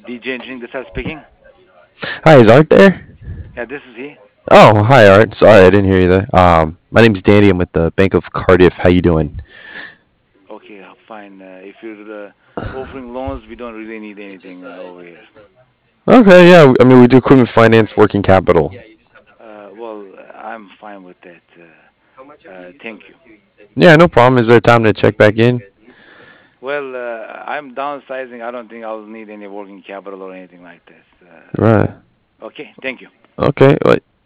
DJ Engineering, this is speaking. Hi, is Art there? Yeah, this is he. Oh, hi, Art. Sorry, I didn't hear you there. My name's Danny. I'm with the Bank of Cardiff. How you doing? Okay, fine. If you're offering loans, we don't really need anything over here. Okay, yeah. I mean, we do equipment finance, working capital. Well, I'm fine with that. Thank you. Yeah, no problem. Is there time to check back in? Well, I'm downsizing. I don't think I'll need any working capital or anything like this. Right. Okay, thank you. Okay. Wait.